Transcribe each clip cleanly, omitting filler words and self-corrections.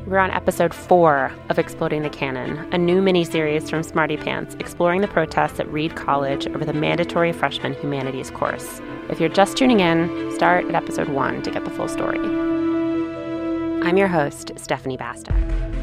We're on episode 4 of Exploding the Canon, a new mini-series from Smarty Pants exploring the protests at Reed College over the mandatory freshman humanities course. If you're just tuning in, start at episode 1 to get the full story. I'm your host, Stephanie Bastek.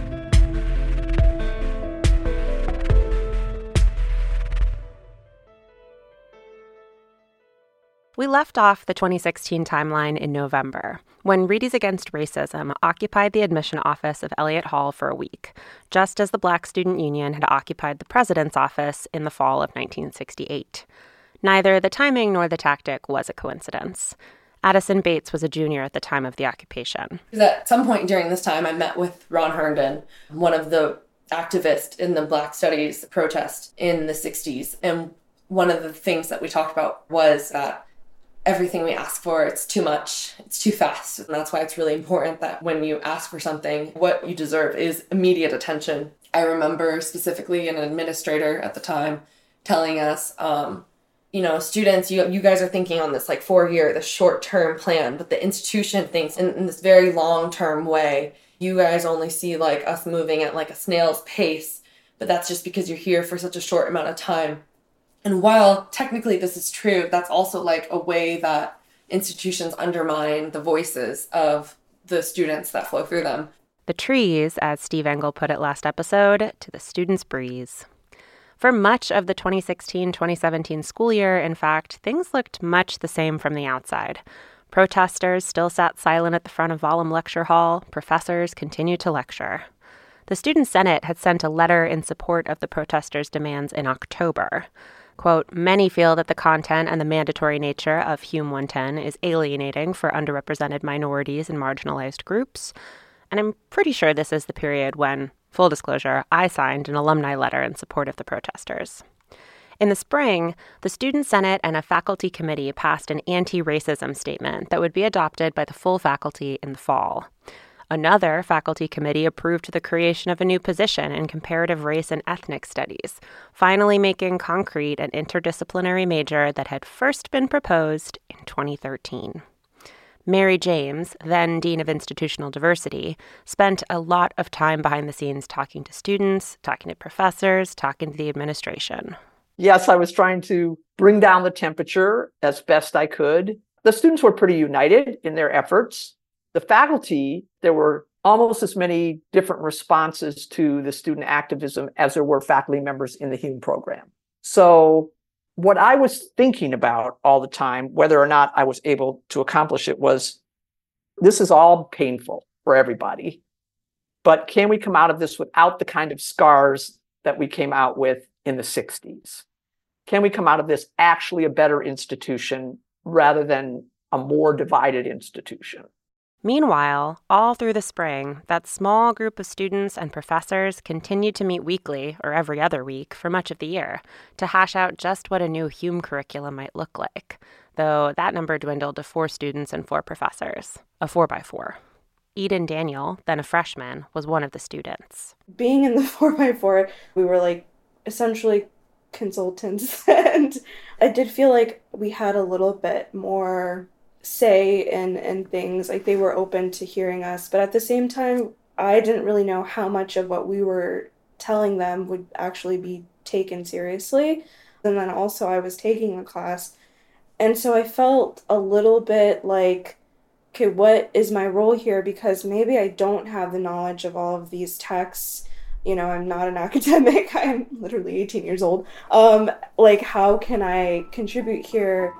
We left off the 2016 timeline in November, when Readies Against Racism occupied the admission office of Elliott Hall for a week, just as the Black Student Union had occupied the president's office in the fall of 1968. Neither the timing nor the tactic was a coincidence. Addison Bates was a junior at the time of the occupation. At some point during this time, I met with Ron Herndon, one of the activists in the Black Studies protest in the 60s. And one of the things that we talked about was that everything we ask for, it's too much, it's too fast. And that's why it's really important that when you ask for something, what you deserve is immediate attention. I remember specifically an administrator at the time telling us, students, you guys are thinking on this 4-year, the short-term plan, but the institution thinks in this very long-term way. You guys only see us moving at a snail's pace, but that's just because you're here for such a short amount of time. And while technically this is true, that's also a way that institutions undermine the voices of the students that flow through them. The trees, as Steve Engel put it last episode, to the students' breeze. For much of the 2016-2017 school year, in fact, things looked much the same from the outside. Protesters still sat silent at the front of Vollum Lecture Hall. Professors continued to lecture. The Student Senate had sent a letter in support of the protesters' demands in October. Quote, many feel that the content and the mandatory nature of Hume 110 is alienating for underrepresented minorities and marginalized groups. And I'm pretty sure this is the period when, full disclosure, I signed an alumni letter in support of the protesters. In the spring, the Student Senate and a faculty committee passed an anti-racism statement that would be adopted by the full faculty in the fall. Another faculty committee approved the creation of a new position in comparative race and ethnic studies, finally making concrete an interdisciplinary major that had first been proposed in 2013. Mary James, then Dean of Institutional Diversity, spent a lot of time behind the scenes talking to students, talking to professors, talking to the administration. Yes, I was trying to bring down the temperature as best I could. The students were pretty united in their efforts. The faculty, there were almost as many different responses to the student activism as there were faculty members in the Hume program. So what I was thinking about all the time, whether or not I was able to accomplish it, was this is all painful for everybody. But can we come out of this without the kind of scars that we came out with in the 60s? Can we come out of this actually a better institution rather than a more divided institution? Meanwhile, all through the spring, that small group of students and professors continued to meet weekly, or every other week, for much of the year, to hash out just what a new Hume curriculum might look like, though that number dwindled to 4 students and 4 professors, a 4x4. Eden Daniel, then a freshman, was one of the students. Being in the 4x4, we were essentially consultants, and I did feel like we had a little bit more say in things, they were open to hearing us, but at the same time I didn't really know how much of what we were telling them would actually be taken seriously. And then also I was taking a class, and so I felt a little bit okay, what is my role here? Because maybe I don't have the knowledge of all of these texts. I'm not an academic. I'm literally 18 years old. How can I contribute here?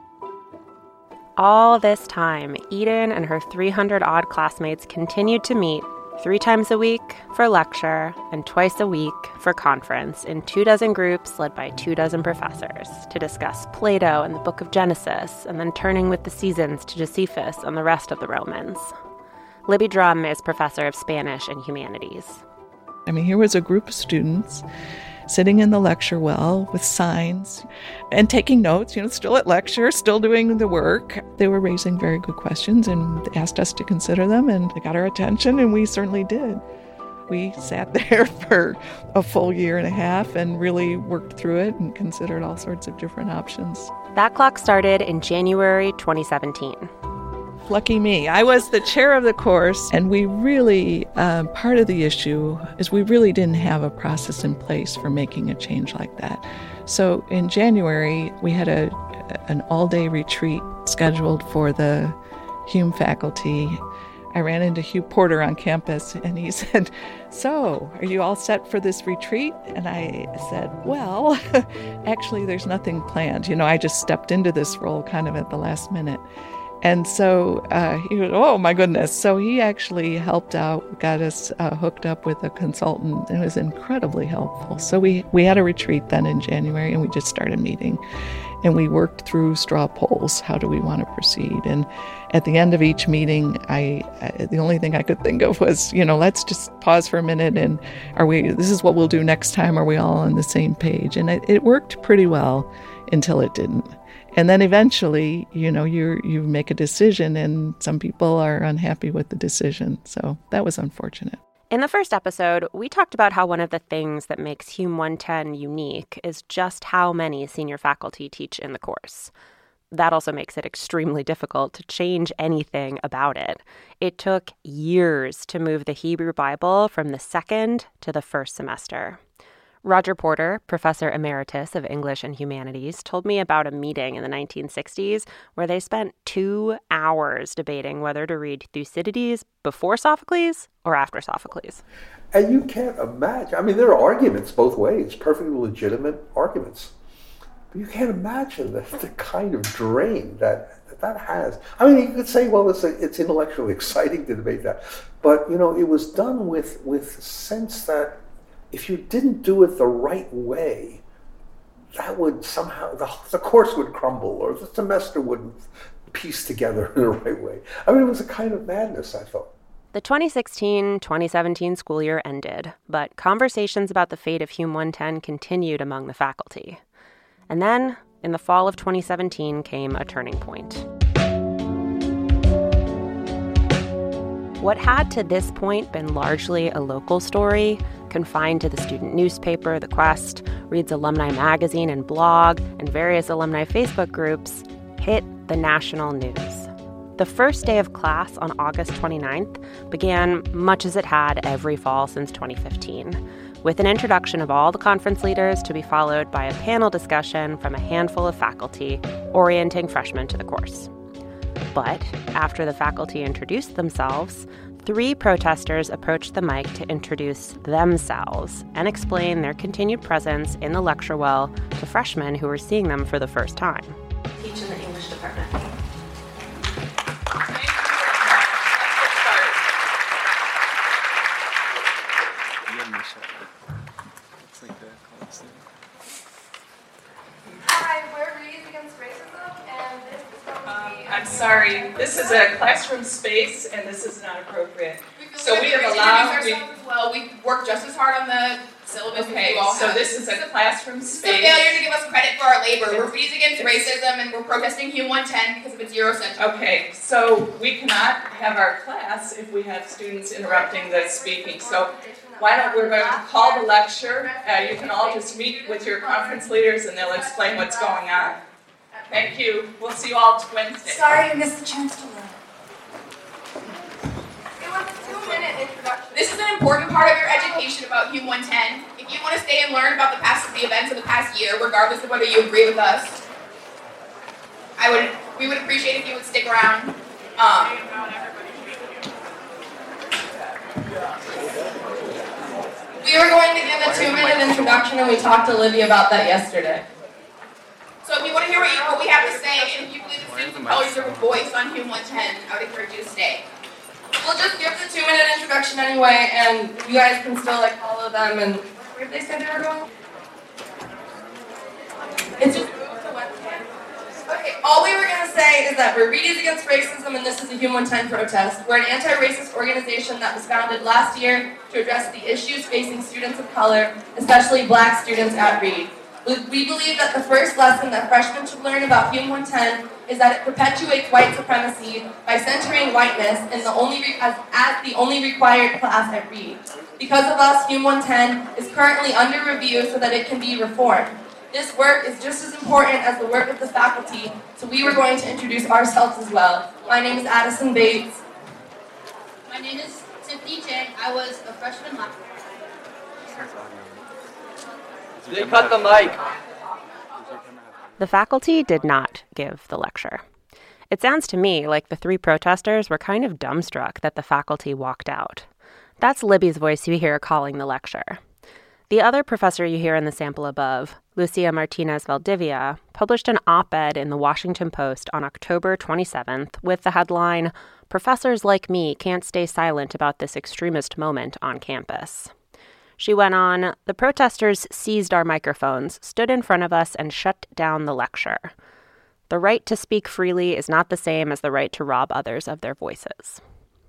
All this time, Eden and her 300-odd classmates continued to meet 3 times a week for lecture and twice a week for conference in 24 groups led by 24 professors to discuss Plato and the Book of Genesis, and then turning with the seasons to Josephus and the rest of the Romans. Libby Drum is professor of Spanish and humanities. Here was a group of students sitting in the lecture well with signs and taking notes, still at lecture, still doing the work. They were raising very good questions and asked us to consider them, and they got our attention, and we certainly did. We sat there for a full year and a half and really worked through it and considered all sorts of different options. That clock started in January 2017. Lucky me. I was the chair of the course, and we really, part of the issue is we really didn't have a process in place for making a change like that. So in January, we had an all-day retreat scheduled for the Hume faculty. I ran into Hugh Porter on campus, and he said, "So, are you all set for this retreat?" And I said, "Well, actually, there's nothing planned. I just stepped into this role kind of at the last minute." And so he was, oh my goodness. So he actually helped out, got us hooked up with a consultant. It was incredibly helpful. So we had a retreat then in January, and we just started meeting. And we worked through straw polls. How do we want to proceed? And at the end of each meeting, the only thing I could think of was, let's just pause for a minute, and this is what we'll do next time. Are we all on the same page? And it worked pretty well until it didn't. And then eventually, you make a decision, and some people are unhappy with the decision. So that was unfortunate. In the first episode, we talked about how one of the things that makes Hume 110 unique is just how many senior faculty teach in the course. That also makes it extremely difficult to change anything about it. It took years to move the Hebrew Bible from the second to the first semester. Roger Porter, professor emeritus of English and Humanities, told me about a meeting in the 1960s where they spent 2 hours debating whether to read Thucydides before Sophocles or after Sophocles. And you can't imagine, there are arguments both ways, perfectly legitimate arguments. But you can't imagine the kind of drain that has. You could say, well, it's intellectually exciting to debate that. But, it was done with a sense that if you didn't do it the right way, that would somehow, the course would crumble, or the semester wouldn't piece together in the right way. It was a kind of madness, I thought. The 2016-2017 school year ended, but conversations about the fate of Hume 110 continued among the faculty. And then, in the fall of 2017, came a turning point. What had to this point been largely a local story, confined to the student newspaper, The Quest, Reed's alumni magazine and blog, and various alumni Facebook groups, hit the national news. The first day of class on August 29th began much as it had every fall since 2015, with an introduction of all the conference leaders to be followed by a panel discussion from a handful of faculty orienting freshmen to the course. But after the faculty introduced themselves, 3 protesters approached the mic to introduce themselves and explain their continued presence in the lecture well to freshmen who were seeing them for the first time. Teach in the English department. Hi, we're Reeds Against Racism, and this is going to be... I'm sorry, this is a classroom space, and this is not appropriate. So we have allowed... Well, we work just as hard on the syllabus as you all have. So this is a classroom space. It's a failure to give us credit for our labor. We're Reeds Against Racism, and we're protesting Hume 110 because of its Eurocentric. Okay, so we cannot have our class if we have students interrupting the speaking. So why don't we're going to call the lecture. You can all just meet with your conference leaders, and they'll explain what's going on. Thank you. We'll see you all Wednesday. Sorry, I missed the chance to learn. It was a 2-minute introduction. This is an important part of your education about Hume 110. If you want to stay and learn about the events of the past year, regardless of whether you agree with us, we would appreciate if you would stick around. We were going to give a 2-minute introduction, and we talked to Livy about that yesterday. So if you want to hear what we have to say, and if you believe the students of color deserve a voice on Hume 110, I would encourage you to stay. We'll just give the 2-minute introduction anyway, and you guys can still follow them. And where did they say they were going? It's just the webcam. Okay, all we were going to say is that we're Reeds Against Racism, and this is the Hume 110 protest. We're an anti-racist organization that was founded last year to address the issues facing students of color, especially Black students at Reed. We believe that the first lesson that freshmen should learn about Hume 110 is that it perpetuates white supremacy by centering whiteness in as the only required class at Reed. Because of us, Hume 110 is currently under review so that it can be reformed. This work is just as important as the work of the faculty, so we were going to introduce ourselves as well. My name is Addison Bates. My name is Tiffany J. I was a freshman last year. They cut the mic. The faculty did not give the lecture. It sounds to me like the three protesters were kind of dumbstruck that the faculty walked out. That's Libby's voice you hear calling the lecture. The other professor you hear in the sample above, Lucia Martinez Valdivia, published an op-ed in the Washington Post on October 27th with the headline, "Professors like me can't stay silent about this extremist moment on campus." She went on, "The protesters seized our microphones, stood in front of us, and shut down the lecture. The right to speak freely is not the same as the right to rob others of their voices."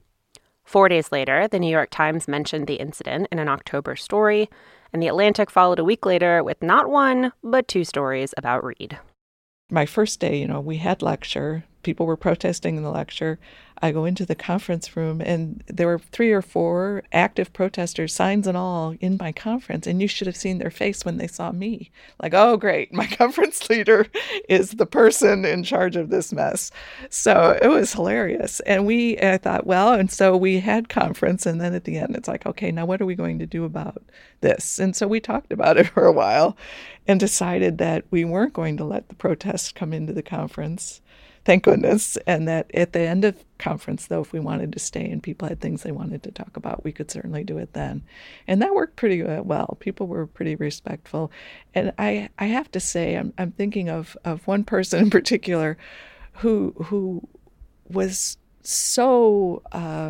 4 days later, the New York Times mentioned the incident in an October story, and The Atlantic followed a week later with not one, but two stories about Reed. My first day, we had lecture. People were protesting in the lecture. I go into the conference room, and there were 3 or 4 active protesters, signs and all, in my conference. And you should have seen their face when they saw me. Like, oh, great, my conference leader is the person in charge of this mess. So it was hilarious. And I thought, and so we had conference. And then at the end, it's like, okay, now what are we going to do about this? And so we talked about it for a while and decided that we weren't going to let the protests come into the conference. Thank goodness. And that at the end of conference, though, if we wanted to stay and people had things they wanted to talk about, we could certainly do it then. And that worked pretty well. People were pretty respectful. And I have to say, I'm thinking of one person in particular who was so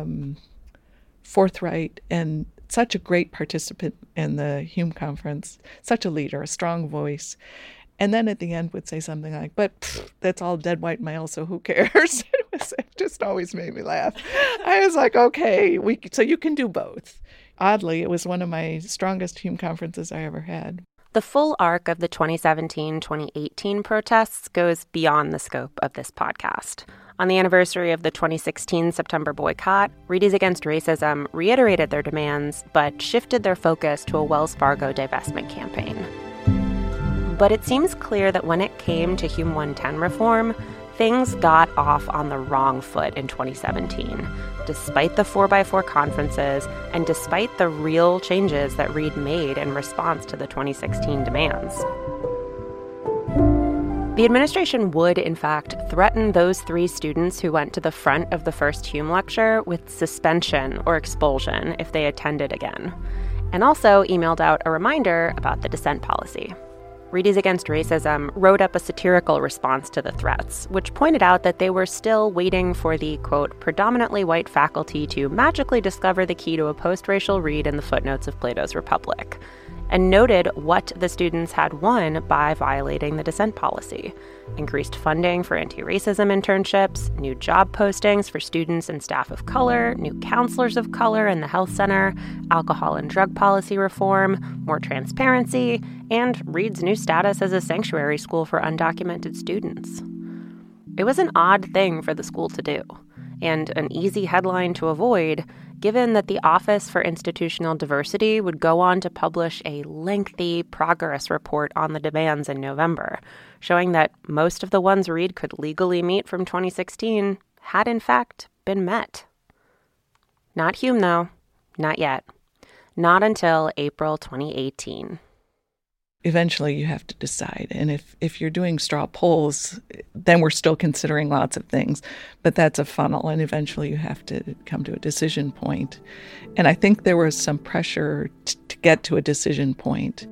forthright and such a great participant in the Hume Conference, such a leader, a strong voice. And then at the end would say something like, but that's all dead white male, so who cares? It just always made me laugh. I was like, okay, so you can do both. Oddly, it was one of my strongest Hume conferences I ever had. The full arc of the 2017-2018 protests goes beyond the scope of this podcast. On the anniversary of the 2016 September boycott, Readies Against Racism reiterated their demands, but shifted their focus to a Wells Fargo divestment campaign. But it seems clear that when it came to Hume 110 reform, things got off on the wrong foot in 2017, despite the 4x4 conferences and despite the real changes that Reed made in response to the 2016 demands. The administration would, in fact, threaten those 3 students who went to the front of the first Hume lecture with suspension or expulsion if they attended again, and also emailed out a reminder about the dissent policy. Readies Against Racism wrote up a satirical response to the threats, which pointed out that they were still waiting for the, quote, predominantly white faculty to magically discover the key to a post-racial read in the footnotes of Plato's Republic, and noted what the students had won by violating the dissent policy: increased funding for anti-racism internships, new job postings for students and staff of color, new counselors of color in the health center, alcohol and drug policy reform, more transparency, and Reed's new status as a sanctuary school for undocumented students. It was an odd thing for the school to do, and an easy headline to avoid, given that the Office for Institutional Diversity would go on to publish a lengthy progress report on the demands in November, showing that most of the ones Reed could legally meet from 2016 had in fact been met. Not Hume, though. Not yet. Not until April 2018. Eventually you have to decide. And if you're doing straw polls, then we're still considering lots of things. But that's a funnel, and eventually you have to come to a decision point. And I think there was some pressure to get to a decision point.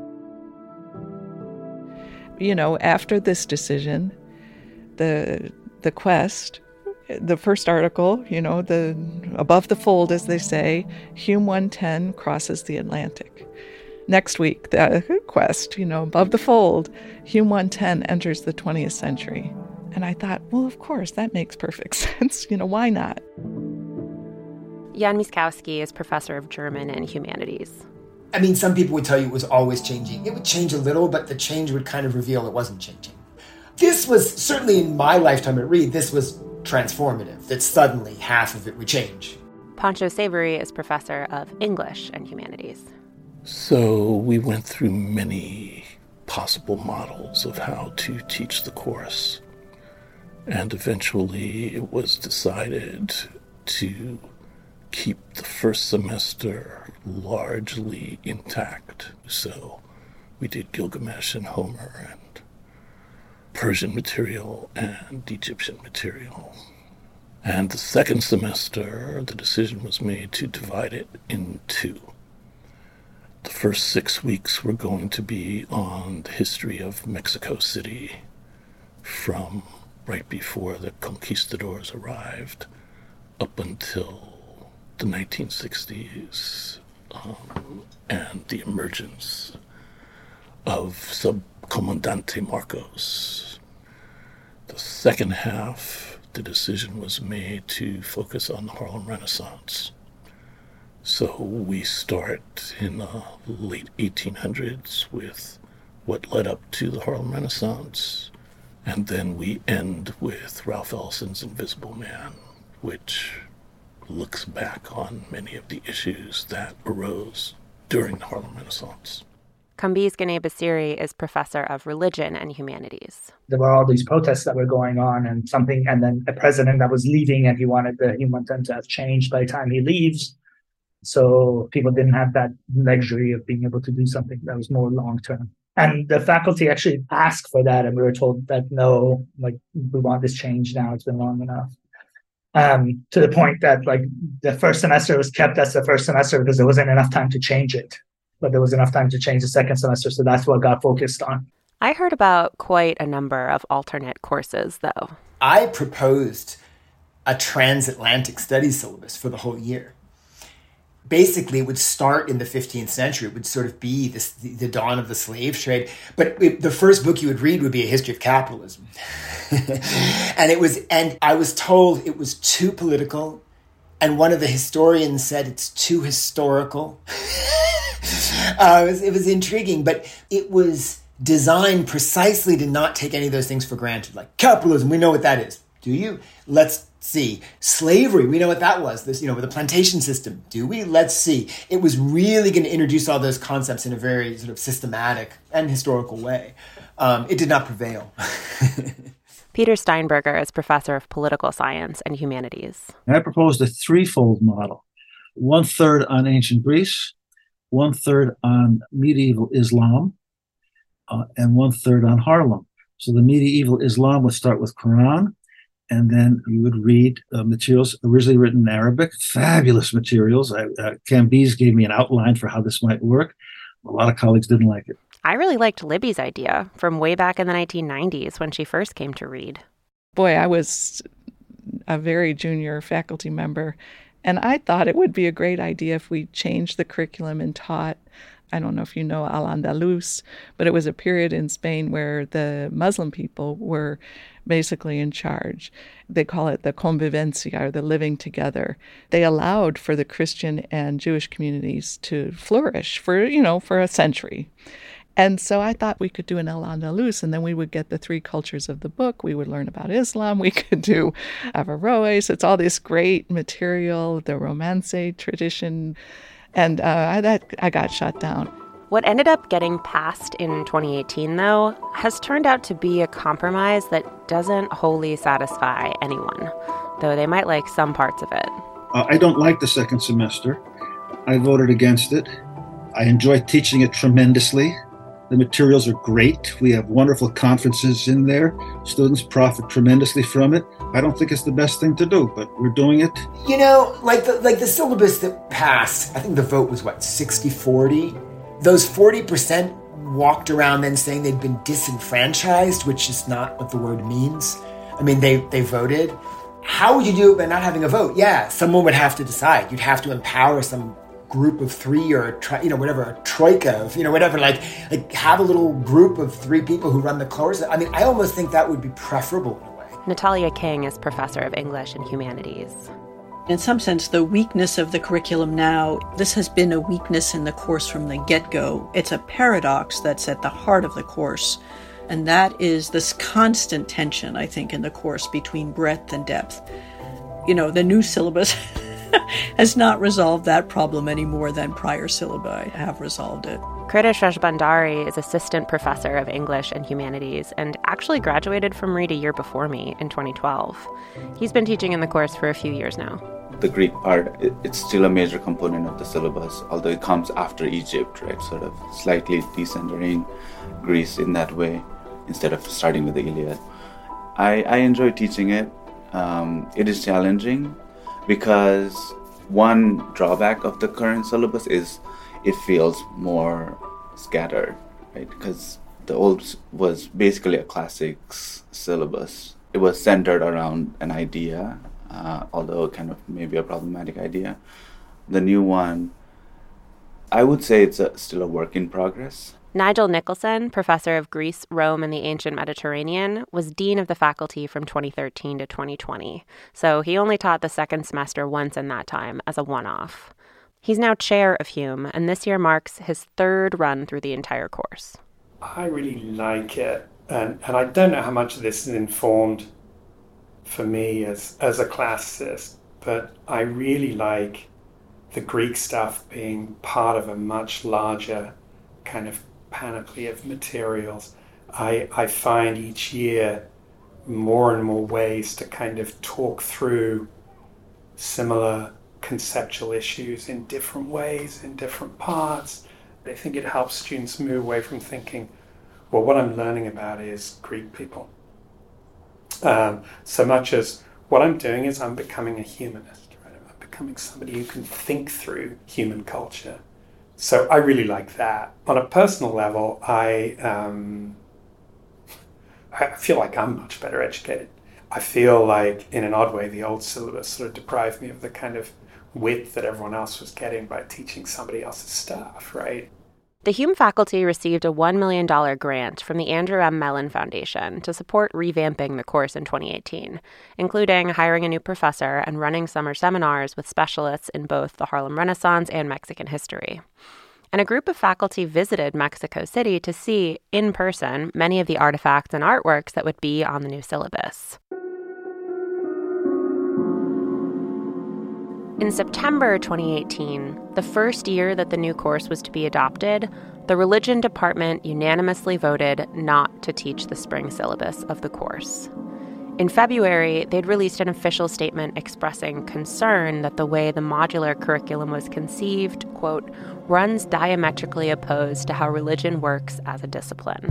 After this decision, the Quest, the first article, the above the fold, as they say, Hume 110 crosses the Atlantic. Next week, the Quest, above the fold, Hume 110 enters the 20th century. And I thought, well, of course, that makes perfect sense. Why not? Jan Miskowski is professor of German and humanities. I mean, some people would tell you it was always changing. It would change a little, but the change would kind of reveal it wasn't changing. This was, certainly in my lifetime at Reed, this was transformative, that suddenly half of it would change. Pancho Savory is professor of English and humanities. So we went through many possible models of how to teach the course. And eventually it was decided to keep the first semester largely intact. So we did Gilgamesh and Homer and Persian material and Egyptian material. And the second semester, the decision was made to divide it in two. The first 6 weeks were going to be on the history of Mexico City from right before the conquistadors arrived up until the 1960s and the emergence of Subcomandante Marcos. The second half, the decision was made to focus on the Harlem Renaissance. So we start in the late 1800s with what led up to the Harlem Renaissance, and then we end with Ralph Ellison's Invisible Man, which looks back on many of the issues that arose during the Harlem Renaissance. Kambiz Gane-Basiri is professor of religion and humanities. There were all these protests that were going on and then a president that was leaving, and he wanted them to have changed by the time he leaves. So people didn't have that luxury of being able to do something that was more long-term. And the faculty actually asked for that, and we were told that no, we want this change now. It's been long enough. To the point that the first semester was kept as the first semester because there wasn't enough time to change it. But there was enough time to change the second semester, so that's what got focused on. I heard about quite a number of alternate courses, though. I proposed a transatlantic studies syllabus for the whole year. Basically, it would start in the 15th century. It would sort of be the dawn of the slave trade. But the first book you would read would be A History of Capitalism. and I was told it was too political. And one of the historians said it's too historical. It was intriguing, but it was designed precisely to not take any of those things for granted. Like capitalism, we know what that is. Do you? Let's see. Slavery, we know what that was. This, with the plantation system. Do we? Let's see. It was really going to introduce all those concepts in a very sort of systematic and historical way. It did not prevail. Peter Steinberger is professor of political science and humanities. I proposed a threefold model. 1/3 on ancient Greece, 1/3 on medieval Islam, and 1/3 on Harlem. So the medieval Islam would start with Quran, and then you would read materials originally written in Arabic, fabulous materials. Kambiz gave me an outline for how this might work. A lot of colleagues didn't like it. I really liked Libby's idea from way back in the 1990s when she first came to read. Boy, I was a very junior faculty member, and I thought it would be a great idea if we changed the curriculum and taught, I don't know if you know Al-Andalus, but it was a period in Spain where the Muslim people were basically in charge. They call it the convivencia, or the living together. They allowed for the Christian and Jewish communities to flourish for a century. And so I thought we could do an Al-Andalus, and then we would get the three cultures of the book. We would learn about Islam. We could do Averroes. It's all this great material, the Romance tradition. And I got shut down. What ended up getting passed in 2018, though, has turned out to be a compromise that doesn't wholly satisfy anyone, though they might like some parts of it. I don't like the second semester. I voted against it. I enjoy teaching it tremendously. The materials are great. We have wonderful conferences in there. Students profit tremendously from it. I don't think it's the best thing to do, but we're doing it. Like the syllabus that passed, I think the vote was 60-40. Those 40% walked around then saying they'd been disenfranchised, which is not what the word means. I mean, they voted. How would you do it by not having a vote? Yeah, someone would have to decide. You'd have to empower some group of three or a troika of, whatever, like have a little group of three people who run the course. I mean, I almost think that would be preferable in a way. Natalia King is professor of English and humanities. In some sense, the weakness of the curriculum now, this has been a weakness in the course from the get-go. It's a paradox that's at the heart of the course. And that is this constant tension, I think, in the course between breadth and depth. The new syllabus has not resolved that problem any more than prior syllabi have resolved it. Kritish Rajbandari is assistant professor of English and Humanities and actually graduated from Reed a year before me in 2012. He's been teaching in the course for a few years now. The Greek part, it's still a major component of the syllabus, although it comes after Egypt, right? Sort of slightly decentering Greece in that way, instead of starting with the Iliad. I enjoy teaching it. It is challenging because one drawback of the current syllabus is it feels more scattered, right? Because the old was basically a classics syllabus. It was centered around an idea, although kind of maybe a problematic idea. The new one, I would say it's still a work in progress. Nigel Nicholson, professor of Greece, Rome, and the ancient Mediterranean, was dean of the faculty from 2013 to 2020. So he only taught the second semester once in that time as a one-off. He's now chair of Hume, and this year marks his third run through the entire course. I really like it, and I don't know how much of this is informed for me as a classicist, but I really like the Greek stuff being part of a much larger kind of panoply of materials. I find each year more and more ways to kind of talk through similar conceptual issues in different ways, in different parts. I think it helps students move away from thinking, well, what I'm learning about is Greek people. So much as what I'm doing is I'm becoming a humanist, right? I'm becoming somebody who can think through human culture. So I really like that. On a personal level, I feel like I'm much better educated. I feel like, in an odd way, the old syllabus sort of deprived me of the kind of width that everyone else was getting by teaching somebody else's stuff, right? The Hume faculty received a $1 million grant from the Andrew M. Mellon Foundation to support revamping the course in 2018, including hiring a new professor and running summer seminars with specialists in both the Harlem Renaissance and Mexican history. And a group of faculty visited Mexico City to see, in person, many of the artifacts and artworks that would be on the new syllabus. In September 2018, the first year that the new course was to be adopted, the religion department unanimously voted not to teach the spring syllabus of the course. In February, they'd released an official statement expressing concern that the way the modular curriculum was conceived, quote, runs diametrically opposed to how religion works as a discipline.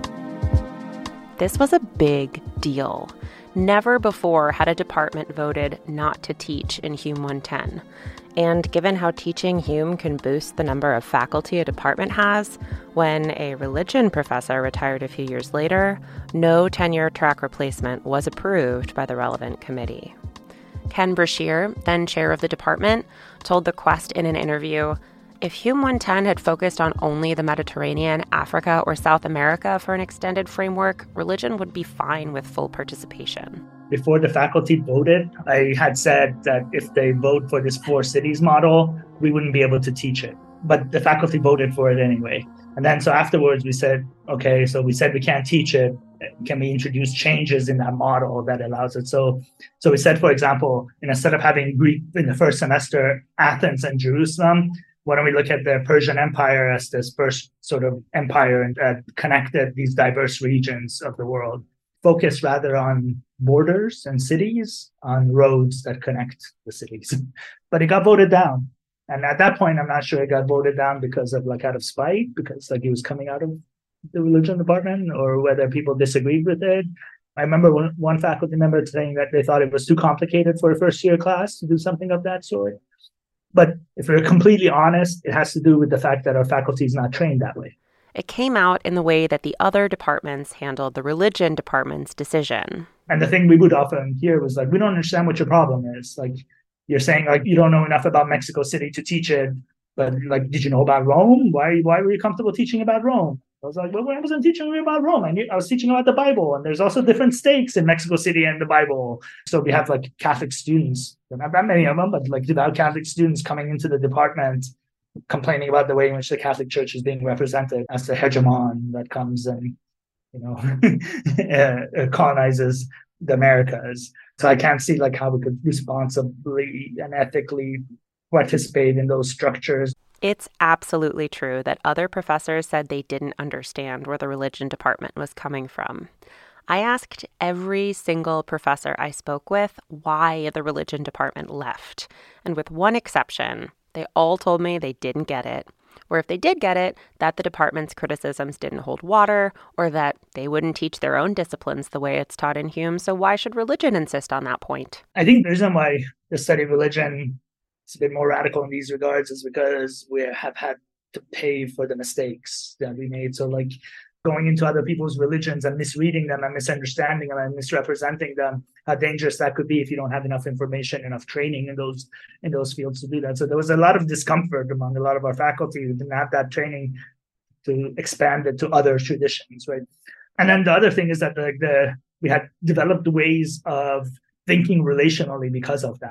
This was a big deal. Never before had a department voted not to teach in Hume 110. And given how teaching Hume can boost the number of faculty a department has, when a religion professor retired a few years later, no tenure-track replacement was approved by the relevant committee. Ken Brashear, then chair of the department, told The Quest in an interview, if Hume 110 had focused on only the Mediterranean, Africa, or South America for an extended framework, religion would be fine with full participation. Before the faculty voted, I had said that if they vote for this 4 cities model, we wouldn't be able to teach it. But the faculty voted for it anyway. And then so afterwards we said, okay, so we said we can't teach it. Can we introduce changes in that model that allows it? So we said, for example, instead of having Greek in the first semester, Athens and Jerusalem, why don't we look at the Persian Empire as this first sort of empire that connected these diverse regions of the world? Focus rather on borders and cities, on roads that connect the cities. But it got voted down. And at that point, I'm not sure it got voted down because of out of spite, because it was coming out of the religion department, or whether people disagreed with it. I remember one faculty member saying that they thought it was too complicated for a first year class to do something of that sort. But if we're completely honest, it has to do with the fact that our faculty is not trained that way. It came out in the way that the other departments handled the religion department's decision. And the thing we would often hear was we don't understand what your problem is. You're saying you don't know enough about Mexico City to teach it, but did you know about Rome? Why were you comfortable teaching about Rome? I was like, well, I wasn't teaching you about Rome. I was teaching about the Bible, and there's also different stakes in Mexico City and the Bible. So we have Catholic students, not that many of them, but devout Catholic students coming into the department, complaining about the way in which the Catholic Church is being represented as the hegemon that comes and colonizes the Americas. So I can't see like how we could responsibly and ethically participate in those structures. It's absolutely true that other professors said they didn't understand where the religion department was coming from. I asked every single professor I spoke with why the religion department left. And with one exception, they all told me they didn't get it. Or if they did get it, that the department's criticisms didn't hold water, or that they wouldn't teach their own disciplines the way it's taught in Hume, so why should religion insist on that point? I think the reason why the study of religion is a bit more radical in these regards is because we have had to pay for the mistakes that we made. So like going into other people's religions and misreading them and misunderstanding them and misrepresenting them, how dangerous that could be if you don't have enough information, enough training in those fields to do that. So there was a lot of discomfort among a lot of our faculty who didn't have that training to expand it to other traditions, right? And then the other thing is that we had developed ways of thinking relationally because of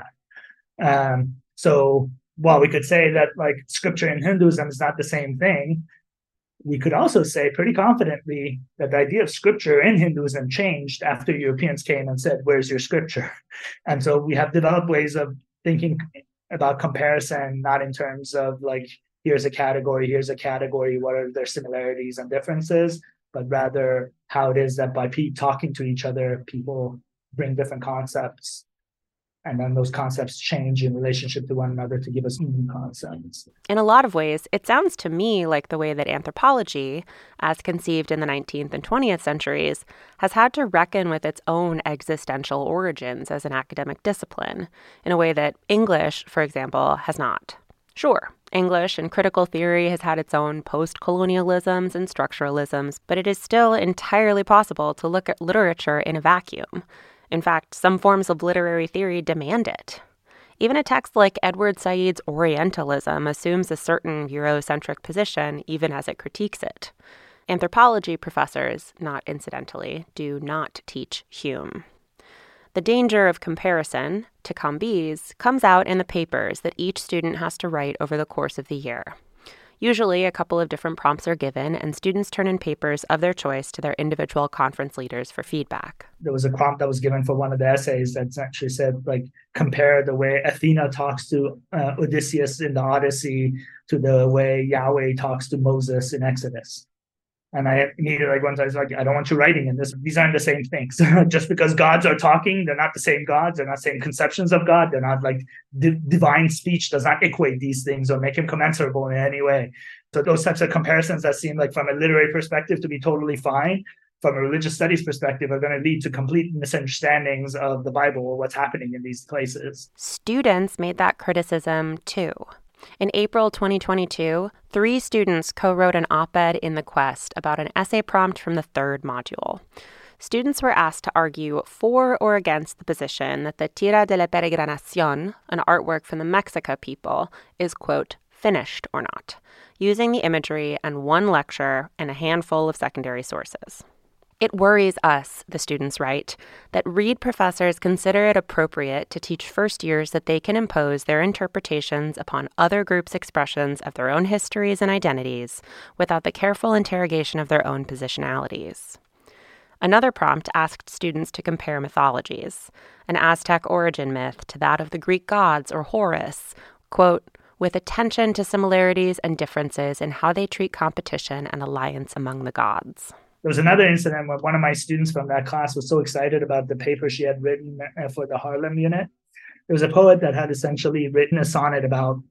that. So while we could say that like scripture in Hinduism is not the same thing, we could also say pretty confidently that the idea of scripture in Hinduism changed after Europeans came and said, where's your scripture? And so we have developed ways of thinking about comparison, not in terms of like, here's a category, what are their similarities and differences, but rather how it is that by talking to each other, people bring different concepts. And then those concepts change in relationship to one another to give us new concepts. In a lot of ways, it sounds to me like the way that anthropology, as conceived in the 19th and 20th centuries, has had to reckon with its own existential origins as an academic discipline, in a way that English, for example, has not. Sure, English and critical theory has had its own post-colonialisms and structuralisms, but it is still entirely possible to look at literature in a vacuum. In fact, some forms of literary theory demand it. Even a text like Edward Said's Orientalism assumes a certain Eurocentric position even as it critiques it. Anthropology professors, not incidentally, do not teach Hume. The danger of comparison, to Kambiz, comes out in the papers that each student has to write over the course of the year. Usually, a couple of different prompts are given, and students turn in papers of their choice to their individual conference leaders for feedback. There was a prompt that was given for one of the essays that actually said, like, compare the way Athena talks to Odysseus in the Odyssey to the way Yahweh talks to Moses in Exodus. And I immediately, like, once I was like, I don't want you writing in this. These aren't the same things. Just because gods are talking, they're not the same gods. They're not the same conceptions of God. They're not like divine speech does not equate these things or make him commensurable in any way. So those types of comparisons that seem like from a literary perspective to be totally fine, from a religious studies perspective, are going to lead to complete misunderstandings of the Bible or what's happening in these places. Students made that criticism too. In April 2022, 3 students co-wrote an op-ed in The Quest about an essay prompt from the 3rd module. Students were asked to argue for or against the position that the Tira de la Peregrinación, an artwork from the Mexica people, is, quote, finished or not, using the imagery and one lecture and a handful of secondary sources. It worries us, the students write, that Reed professors consider it appropriate to teach first years that they can impose their interpretations upon other groups' expressions of their own histories and identities without the careful interrogation of their own positionalities. Another prompt asked students to compare mythologies, an Aztec origin myth to that of the Greek gods or Horus, quote, with attention to similarities and differences in how they treat competition and alliance among the gods. There was another incident where one of my students from that class was so excited about the paper she had written for the Harlem unit. There was a poet that had essentially written a sonnet about,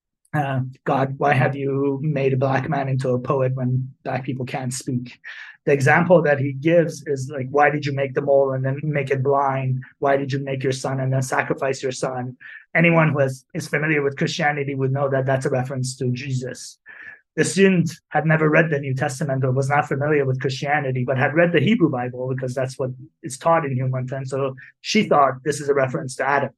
God, why have you made a black man into a poet when black people can't speak? The example that he gives is like, why did you make the mole and then make it blind? Why did you make your son and then sacrifice your son? Anyone who is familiar with Christianity would know that that's a reference to Jesus. The student had never read the New Testament or was not familiar with Christianity, but had read the Hebrew Bible because that's what is taught in Hume. And so she thought this is a reference to Adam.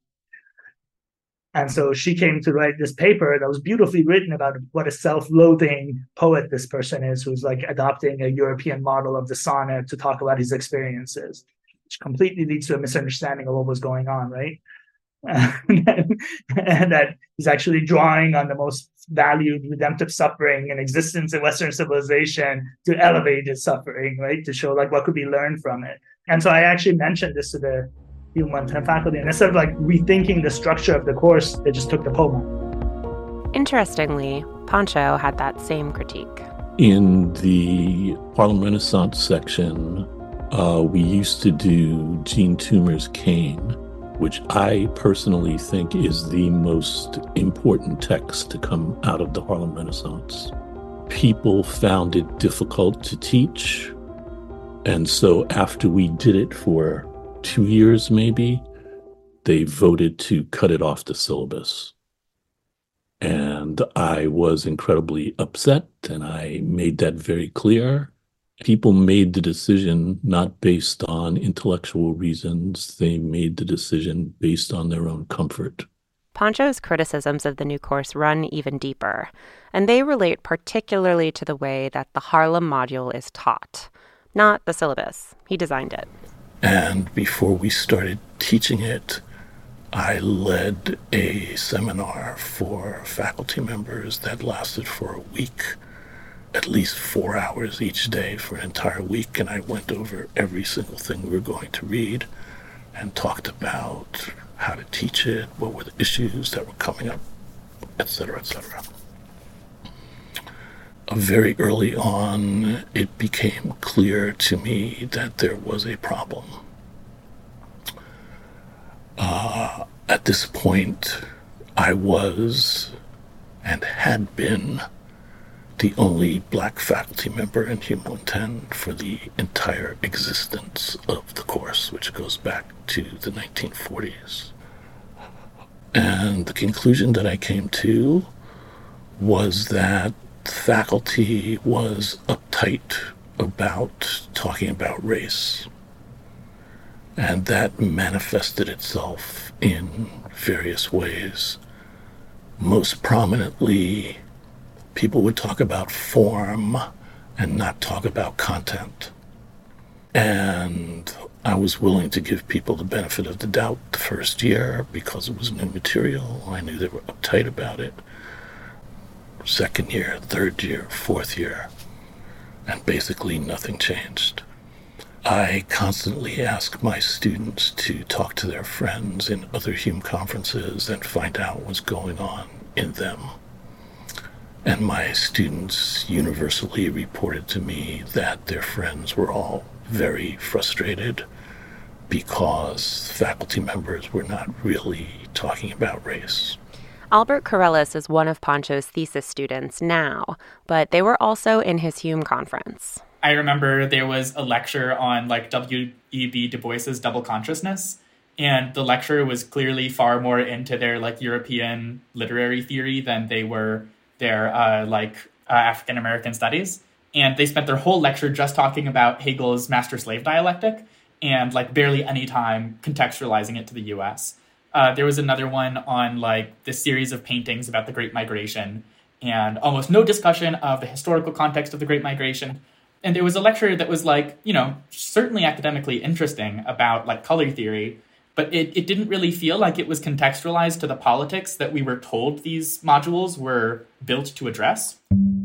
And so she came to write this paper that was beautifully written about what a self-loathing poet this person is, who's like adopting a European model of the sonnet to talk about his experiences, which completely leads to a misunderstanding of what was going on, right? And that he's actually drawing on the most valued redemptive suffering in existence in Western civilization to elevate his suffering, right? To show like what could be learned from it. And so I actually mentioned this to the Human 110 faculty. And instead of like rethinking the structure of the course, they just took the poem out. Interestingly, Pancho had that same critique. In the Harlem Renaissance section, we used to do Jean Toomer's Cane, which I personally think is the most important text to come out of the Harlem Renaissance. People found it difficult to teach, and so after we did it for 2 years maybe, they voted to cut it off the syllabus. And I was incredibly upset, and I made that very clear. People made the decision not based on intellectual reasons. They made the decision based on their own comfort. Pancho's criticisms of the new course run even deeper, and they relate particularly to the way that the Harlem module is taught, not the syllabus. He designed it. And before we started teaching it, I led a seminar for faculty members that lasted for a week, at least 4 hours each day for an entire week, and I went over every single thing we were going to read and talked about how to teach it, what were the issues that were coming up, etc., etc. Very early on, it became clear to me that there was a problem. At this point, I was and had been the only Black faculty member in Human 110 for the entire existence of the course, which goes back to the 1940s. And the conclusion that I came to was that faculty was uptight about talking about race. And that manifested itself in various ways. Most prominently, people would talk about form and not talk about content. And I was willing to give people the benefit of the doubt the first year because it was new material. I knew they were uptight about it. Second year, third year, fourth year, and basically nothing changed. I constantly ask my students to talk to their friends in other Hume conferences and find out what's going on in them. And my students universally reported to me that their friends were all very frustrated because faculty members were not really talking about race. Albert Corellis is one of Pancho's thesis students now, but they were also in his Hume conference. I remember there was a lecture on W.E.B. Du Bois's double consciousness, and the lecturer was clearly far more into their European literary theory than they were their African American studies. And they spent their whole lecture just talking about Hegel's master-slave dialectic and barely any time contextualizing it to the U.S. There was another one on this series of paintings about the Great Migration and almost no discussion of the historical context of the Great Migration. And there was a lecture that was certainly academically interesting about color theory, but it didn't really feel like it was contextualized to the politics that we were told these modules were built to address.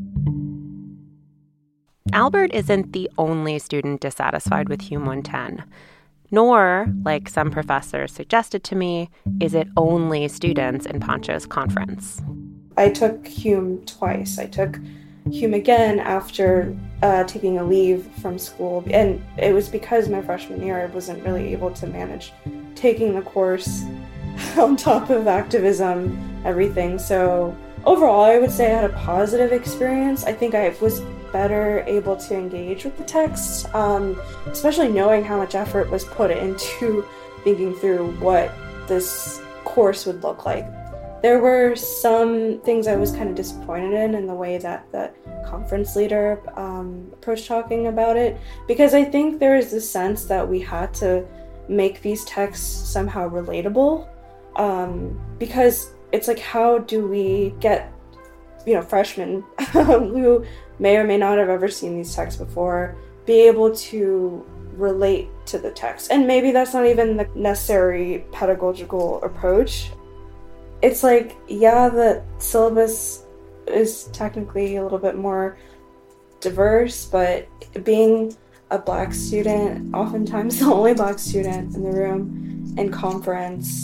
Albert isn't the only student dissatisfied with Hume 110. Nor, like some professors suggested to me, is it only students in Pancho's conference. I took Hume twice. I took Hume again after taking a leave from school. And it was because my freshman year I wasn't really able to manage taking the course on top of activism, everything. So overall, I would say I had a positive experience. I think I was better able to engage with the text, especially knowing how much effort was put into thinking through what this course would look like. There were some things I was kind of disappointed in the way that the conference leader approached talking about it, because I think there is this sense that we had to make these texts somehow relatable, because it's how do we get freshmen who may or may not have ever seen these texts before be able to relate to the text? And maybe that's not even the necessary pedagogical approach. It's the syllabus is technically a little bit more diverse, but being a Black student, oftentimes the only Black student in the room, in conference,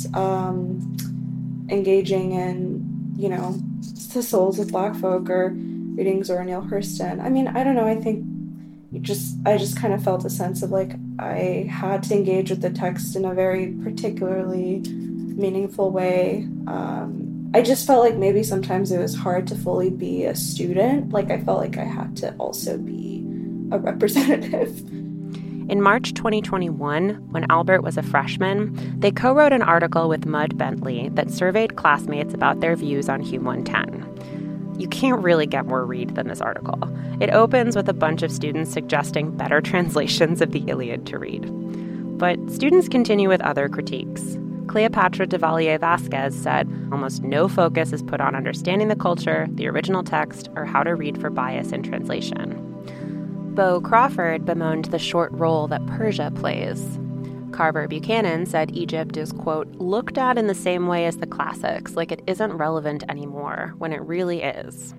engaging in, you know, the souls of Black folk or reading Zora Neale Hurston. I mean, I don't know, I think I just kind of felt a sense of like I had to engage with the text in a very particularly meaningful way. I just felt like maybe sometimes it was hard to fully be a student. Like I felt like I had to also be a representative. In March 2021, when Albert was a freshman, they co-wrote an article with Mud Bentley that surveyed classmates about their views on Hume 110. You can't really get more read than this article. It opens with a bunch of students suggesting better translations of the Iliad to read. But students continue with other critiques. Cleopatra Duvalier Vasquez said almost no focus is put on understanding the culture, the original text, or how to read for bias in translation. Beau Crawford bemoaned the short role that Persia plays. Carver Buchanan said Egypt is, quote, looked at in the same way as the classics, like it isn't relevant anymore, when it really is.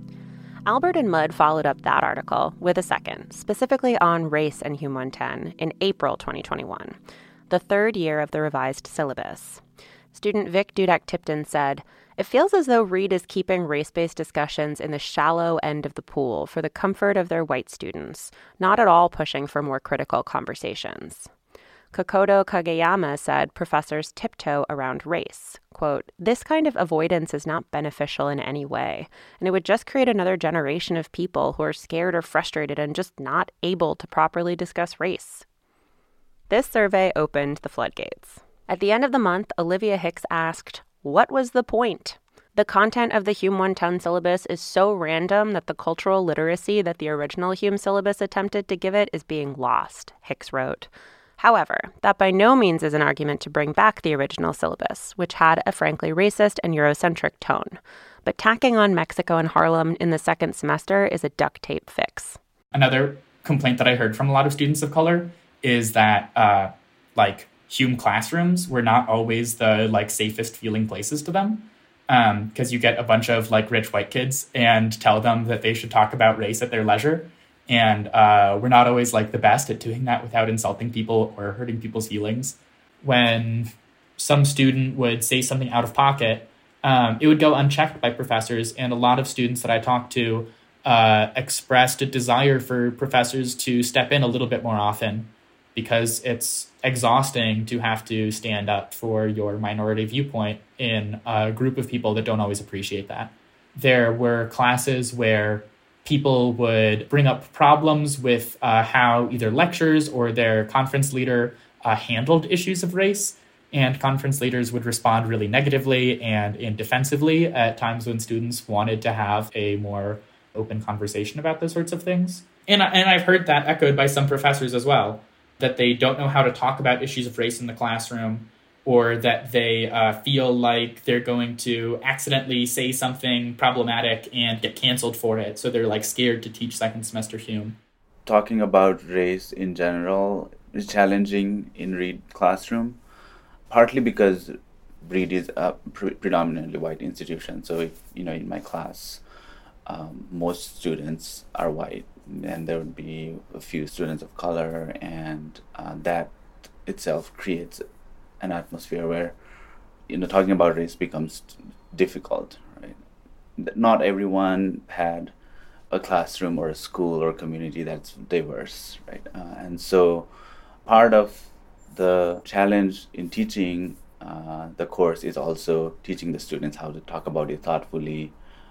Albert and Mudd followed up that article with a second, specifically on race and Hume 110, in April 2021, the third year of the revised syllabus. Student Vic Dudek-Tipton said, it feels as though Reed is keeping race-based discussions in the shallow end of the pool for the comfort of their white students, not at all pushing for more critical conversations. Kokoto Kageyama said professors tiptoe around race. Quote, this kind of avoidance is not beneficial in any way, and it would just create another generation of people who are scared or frustrated and just not able to properly discuss race. This survey opened the floodgates. At the end of the month, Olivia Hicks asked, what was the point? The content of the Hume 110 syllabus is so random that the cultural literacy that the original Hume syllabus attempted to give it is being lost, Hicks wrote. However, that by no means is an argument to bring back the original syllabus, which had a frankly racist and Eurocentric tone. But tacking on Mexico and Harlem in the second semester is a duct tape fix. Another complaint that I heard from a lot of students of color is that, Hume classrooms were not always the, safest feeling places to them. Because you get a bunch of, rich white kids and tell them that they should talk about race at their leisure. And we're not always the best at doing that without insulting people or hurting people's feelings. When some student would say something out of pocket, it would go unchecked by professors. And a lot of students that I talked to expressed a desire for professors to step in a little bit more often because it's exhausting to have to stand up for your minority viewpoint in a group of people that don't always appreciate that. There were classes where people would bring up problems with how either lecturers or their conference leader handled issues of race, and conference leaders would respond really negatively and defensively at times when students wanted to have a more open conversation about those sorts of things. And I've heard that echoed by some professors as well, that they don't know how to talk about issues of race in the classroom, or that they feel like they're going to accidentally say something problematic and get canceled for it. So they're scared to teach second semester Hume. Talking about race in general is challenging in Reed classroom, partly because Reed is a predominantly white institution. So if, in my class, most students are white, and there would be a few students of color, and that itself creates an atmosphere where, talking about race becomes difficult, right? Not everyone had a classroom or a school or a community that's diverse, right? And so part of the challenge in teaching the course is also teaching the students how to talk about it thoughtfully.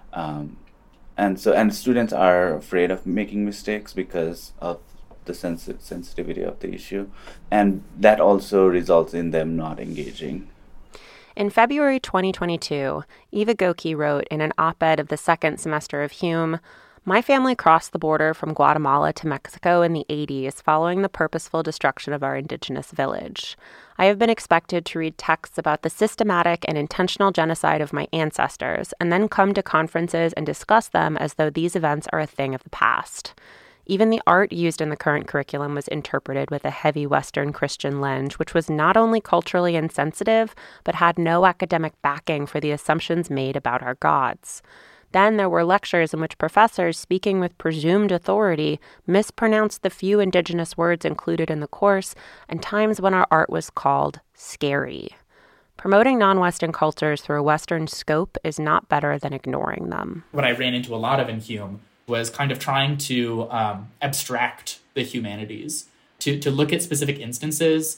And students are afraid of making mistakes because of the sensitivity of the issue, and that also results in them not engaging. In February 2022, Eva Goki wrote in an op-ed of the second semester of Hume, my family crossed the border from Guatemala to Mexico in the 80s following the purposeful destruction of our indigenous village. I have been expected to read texts about the systematic and intentional genocide of my ancestors and then come to conferences and discuss them as though these events are a thing of the past. Even the art used in the current curriculum was interpreted with a heavy Western Christian lens, which was not only culturally insensitive, but had no academic backing for the assumptions made about our gods. Then there were lectures in which professors, speaking with presumed authority, mispronounced the few indigenous words included in the course, and times when our art was called scary. Promoting non-Western cultures through a Western scope is not better than ignoring them. What I ran into a lot of in Hume was kind of trying to abstract the humanities, to look at specific instances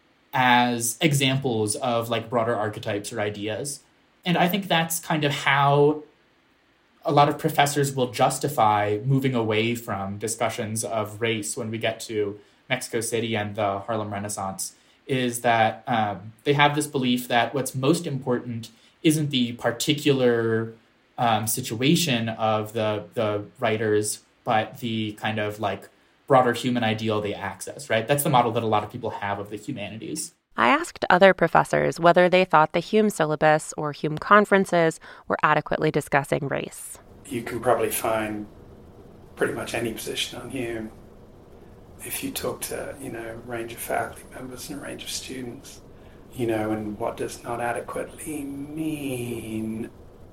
as examples of like broader archetypes or ideas. And I think that's kind of how a lot of professors will justify moving away from discussions of race when we get to Mexico City and the Harlem Renaissance, is that they have this belief that what's most important isn't the particular situation of the writers, but the kind of like broader human ideal they access, right? That's the model that a lot of people have of the humanities. I asked other professors whether they thought the Hume syllabus or Hume conferences were adequately discussing race. You can probably find pretty much any position on Hume if you talk to, a range of faculty members and a range of students, and what does not adequately mean.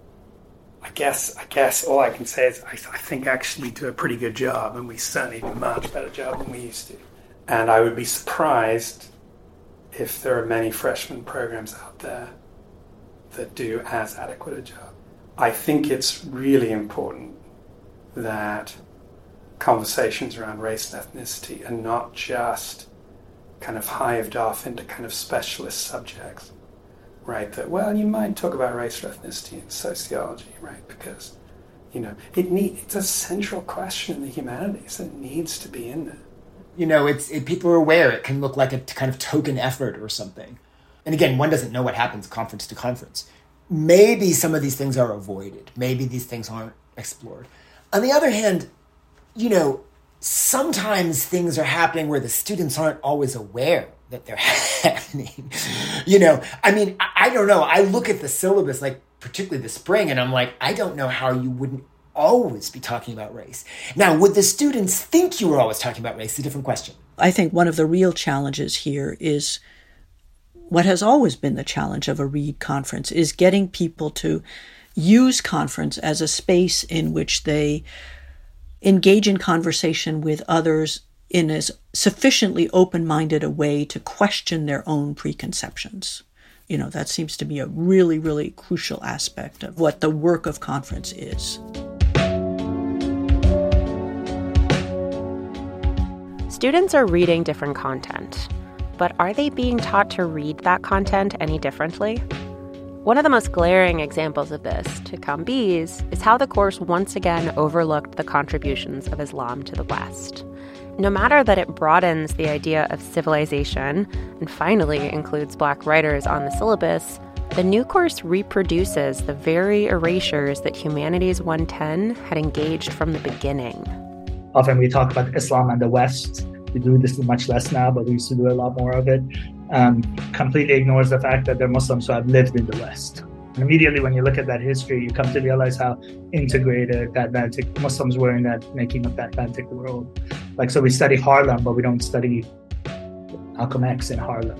I guess all I can say is I think actually we do a pretty good job, and we certainly do a much better job than we used to. And I would be surprised if there are many freshman programs out there that do as adequate a job. I think it's really important that conversations around race and ethnicity are not just kind of hived off into kind of specialist subjects, right? That, well, you might talk about race or ethnicity in sociology, right? Because, it's a central question in the humanities that needs to be in there. People are aware it can look like a kind of token effort or something. And again, one doesn't know what happens conference to conference. Maybe some of these things are avoided. Maybe these things aren't explored. On the other hand, sometimes things are happening where the students aren't always aware that they're happening. I don't know. I look at the syllabus, like particularly the spring, and I'm like, I don't know how you wouldn't always be talking about race. Now, would the students think you were always talking about race? It's a different question. I think one of the real challenges here is what has always been the challenge of a Reed conference, is getting people to use conference as a space in which they engage in conversation with others in as sufficiently open-minded a way to question their own preconceptions. That seems to be a really, really crucial aspect of what the work of conference is. Students are reading different content, but are they being taught to read that content any differently? One of the most glaring examples of this, to Kambiz, is how the course once again overlooked the contributions of Islam to the West. No matter that it broadens the idea of civilization and finally includes Black writers on the syllabus, the new course reproduces the very erasures that Humanities 110 had engaged from the beginning. Often we talk about Islam and the West. We do this much less now, but we used to do a lot more of it. Completely ignores the fact that there are Muslims who have lived in the West. And immediately when you look at that history, you come to realize how integrated the Atlantic Muslims were in that making of the Atlantic world. So we study Harlem, but we don't study Malcolm X in Harlem,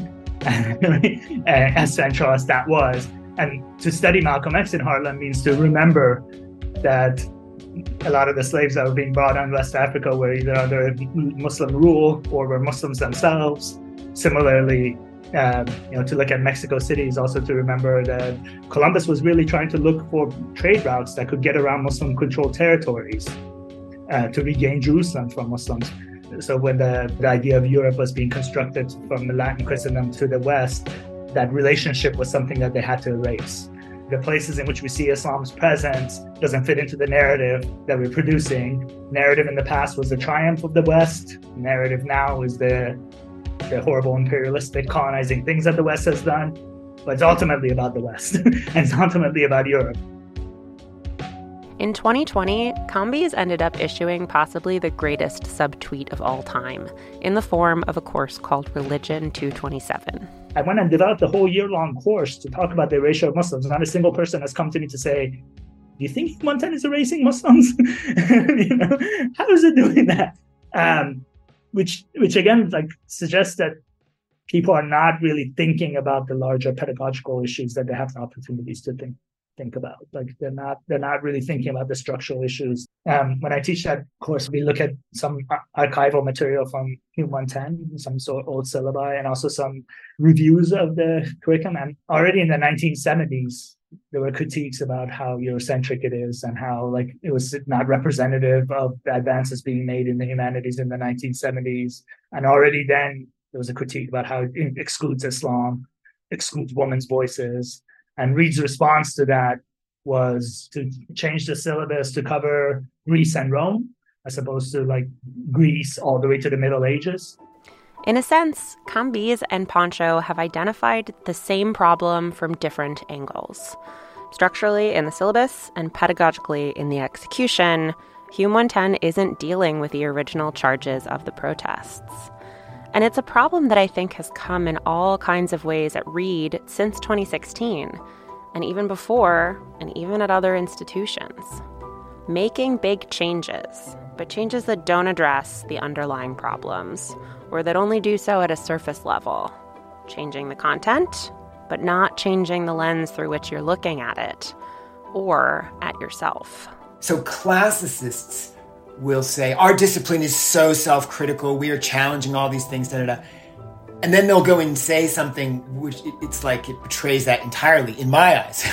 as central as that was. And to study Malcolm X in Harlem means to remember that a lot of the slaves that were being brought on West Africa were either under Muslim rule or were Muslims themselves. Similarly, to look at Mexico City is also to remember that Columbus was really trying to look for trade routes that could get around Muslim-controlled territories to regain Jerusalem from Muslims. So when the idea of Europe was being constructed from the Latin Christendom to the West, that relationship was something that they had to erase. The places in which we see Islam's presence doesn't fit into the narrative that we're producing. Narrative in the past was the triumph of the West. Narrative now is the horrible imperialistic colonizing things that the West has done. But it's ultimately about the West. And it's ultimately about Europe. In 2020, Kambiz ended up issuing possibly the greatest subtweet of all time in the form of a course called Religion 227. I went and developed a whole year-long course to talk about the erasure of Muslims. Not a single person has come to me to say, do you think Hume 110 is erasing Muslims? How is it doing that? Which again, suggests that people are not really thinking about the larger pedagogical issues that they have the opportunities to think. think about. Like they're not really thinking about the structural issues. When I teach that course, we look at some archival material from Hume 110, some sort of old syllabi, and also some reviews of the curriculum. And already in the 1970s, there were critiques about how Eurocentric it is and how like it was not representative of the advances being made in the humanities in the 1970s. And already then there was a critique about how it excludes Islam, excludes women's voices. And Reid's response to that was to change the syllabus to cover Greece and Rome, as opposed to like Greece all the way to the Middle Ages. In a sense, Cambyse and Pancho have identified the same problem from different angles. Structurally in the syllabus and pedagogically in the execution, Hume 110 isn't dealing with the original charges of the protests. And it's a problem that I think has come in all kinds of ways at Reid since 2016, and even before, and even at other institutions. Making big changes, but changes that don't address the underlying problems, or that only do so at a surface level. Changing the content, but not changing the lens through which you're looking at it, or at yourself. So classicists will say, our discipline is so self-critical, we are challenging all these things, da-da-da. And then they'll go and say something which it's like it betrays that entirely, in my eyes.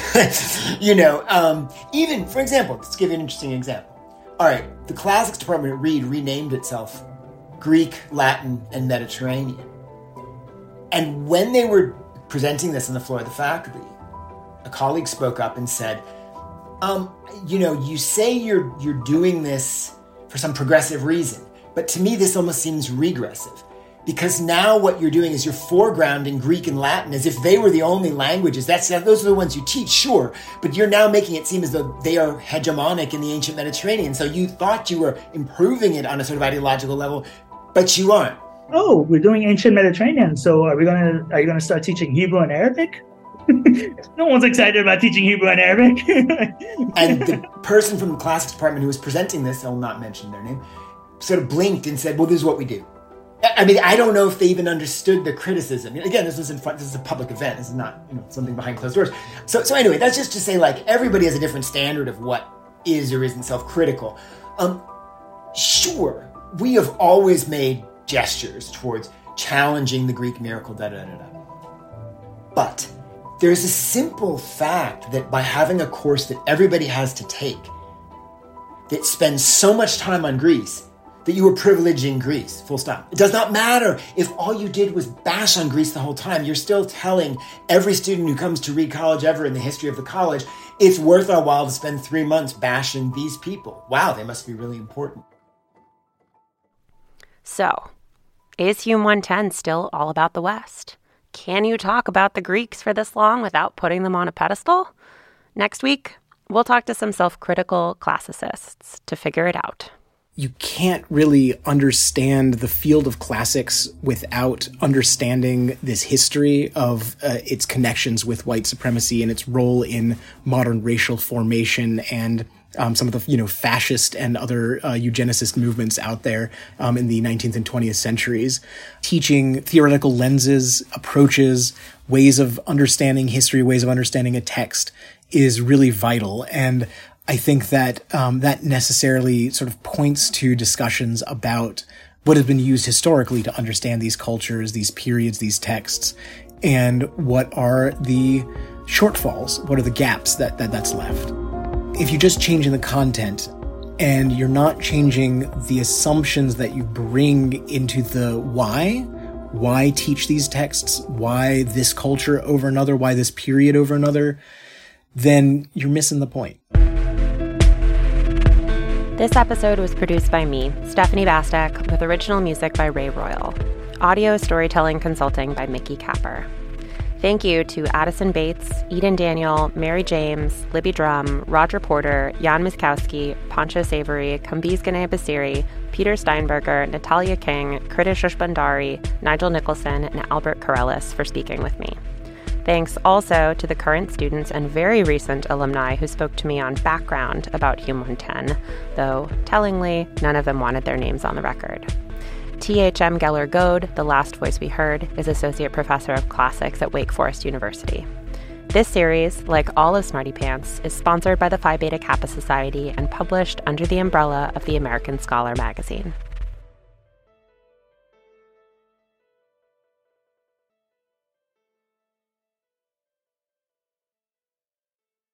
Even, for example, let's give you an interesting example. All right, the classics department at Reid renamed itself Greek, Latin, and Mediterranean. And when they were presenting this on the floor of the faculty, a colleague spoke up and said, you say you're doing this for some progressive reason, but to me this almost seems regressive. Because now what you're doing is you're foregrounding Greek and Latin as if they were the only languages. Those are the ones you teach, sure, but you're now making it seem as though they are hegemonic in the ancient Mediterranean. So you thought you were improving it on a sort of ideological level, but you aren't. Oh, we're doing ancient Mediterranean. So are you gonna start teaching Hebrew and Arabic? No one's excited about teaching Hebrew and Arabic. And the person from the classics department who was presenting this, I will not mention their name, sort of blinked and said, well, this is what we do. I mean, I don't know if they even understood the criticism. Again, this is a public event. This is not, something behind closed doors. So anyway, that's just to say, like, everybody has a different standard of what is or isn't self-critical. Sure, we have always made gestures towards challenging the Greek miracle, But there's a simple fact that by having a course that everybody has to take, that spends so much time on Greece, that you were privileging Greece, full stop. It does not matter if all you did was bash on Greece the whole time. You're still telling every student who comes to Reid College ever in the history of the college, it's worth our while to spend 3 months bashing these people. Wow, they must be really important. So, is Hume 110 still all about the West? Can you talk about the Greeks for this long without putting them on a pedestal? Next week, we'll talk to some self-critical classicists to figure it out. You can't really understand the field of classics without understanding this history of its connections with white supremacy and its role in modern racial formation and some of the fascist and other eugenicist movements out there in the 19th and 20th centuries. Teaching theoretical lenses, approaches, ways of understanding history, ways of understanding a text is really vital. And I think that that necessarily sort of points to discussions about what has been used historically to understand these cultures, these periods, these texts, and what are the shortfalls, what are the gaps that's left. If you're just changing the content and you're not changing the assumptions that you bring into the why teach these texts, why this culture over another, why this period over another, then you're missing the point. This episode was produced by me, Stephanie Bastek, with original music by Ray Royal. Audio storytelling consulting by Mickey Capper. Thank you to Addison Bates, Eden Daniel, Mary James, Libby Drum, Roger Porter, Jan Miskowski, Pancho Savory, Cambyse Ganay-Basiri, Peter Steinberger, Natalia King, Kritish Bandari, Nigel Nicholson, and Albert Corellis for speaking with me. Thanks also to the current students and very recent alumni who spoke to me on background about Hume 110, though, tellingly, none of them wanted their names on the record. T.H.M. Geller-Goad, the last voice we heard, is Associate Professor of Classics at Wake Forest University. This series, like all of Smarty Pants, is sponsored by the Phi Beta Kappa Society and published under the umbrella of the American Scholar magazine.